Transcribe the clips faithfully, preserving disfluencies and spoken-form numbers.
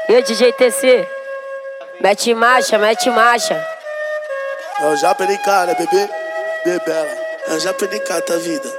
E o D J T C? Mete marcha, mete marcha. Eu já perdi cara, bebê, bebela. Eu já perdi cara, tá vida.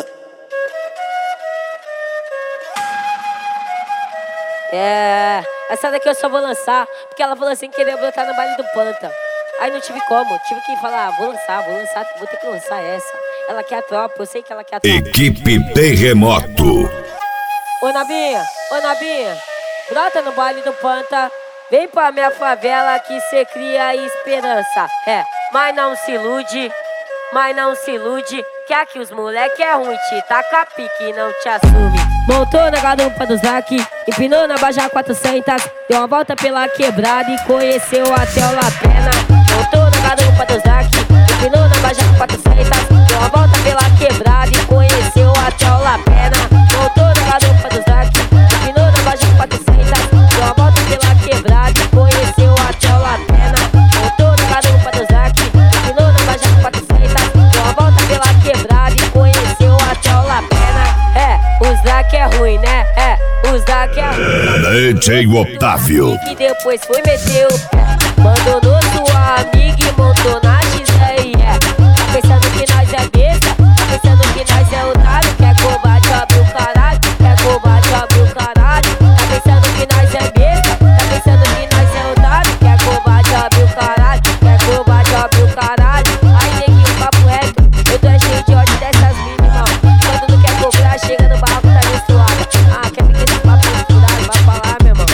É, essa daqui eu só vou lançar porque ela falou assim que queria botar no baile do Panta. Aí não tive como, tive que falar, vou lançar, vou lançar, vou ter que lançar essa. Ela quer a tropa, eu sei que ela quer a tropa. Equipe Terremoto. Ô Nabinha, ô Nabinha, brota no baile do Panta. Vem pra minha favela que cê cria esperança. É, mas não se ilude, mas não se ilude, que aqui os moleque é ruim, te taca pique e não te assume. Montou na garupa do Zac, empinou na Baja quatrocentos, deu uma volta pela quebrada e conheceu até o Lapena. Montou na garupa do Zac, empinou na Baja quatrocentos, deu uma volta pela quebrada e conheceu até o Lapena. Montou na garupa do Zac, empinou na Baja quatrocentos, deu uma volta pela quebrada e conheceu até o Lapena. Montou na garupa do Zac, empinou na Baja quatrocentos, deu uma volta pela quebrada e conheceu até o Lapena. É, o Zac é ruim, né? É, o Zac é ruim. D J Otávio. E depois foi meter o pé, abandonou sua amiga e montou na X R. Tá pensando que nós é besta, tá pensando que nós é otário. Quer covarde, abre o caralho, quer covarde, abre o caralho. Tá pensando que nós é besta, tá pensando que nós é otário. Quer covarde, abre o caralho, quer covarde, abre o caralho. Aí neguinho, papo reto, eu tô cheio de ódio dessas mínimas. Quando não quer cobrar, chega no barco, tá menstruado. Ah, quer ficar esse papo misturado, vai falar, meu irmão.